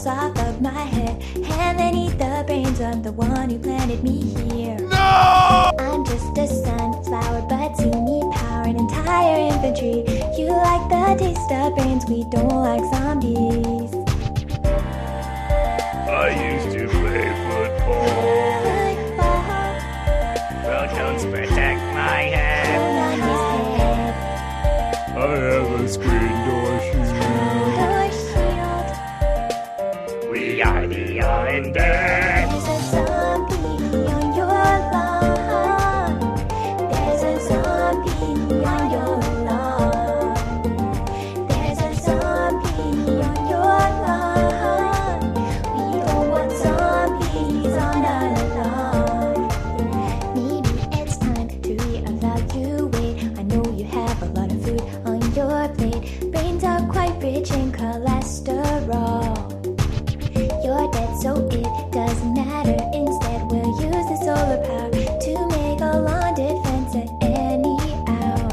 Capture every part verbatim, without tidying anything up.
off of my head and then eat the brains of the one who planted me here. No! I'm just a sunflower, but you need power and entire infantry. You like the taste of brains, we don't like zombies. I used to play football. Football, Protons protect my head. on his head, I have a screen door shield. your shield. We are the Undead. There's a zombie on your lawn. There's a zombie on your lawn. There's a zombie on your lawn. We don't want zombies on our lawn. Maybe it's time to reevaluate. I know you have a lot of food on your plate. Brains are quite rich in cholesterol. You're dead, so it doesn't matter. Instead, we'll use the solar power to make a lawn defense at any hour.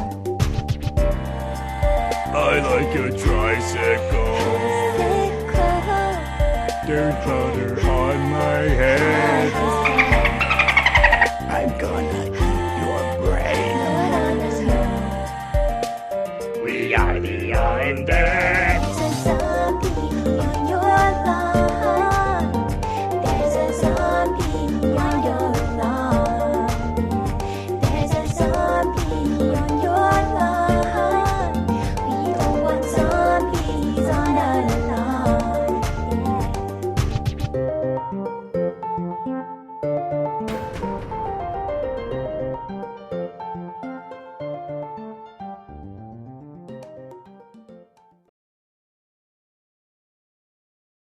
I like a tricycle. Sickle Dirt powder on my head. on his head, I'm gonna eat your brain. put on the snow. We are the Undead.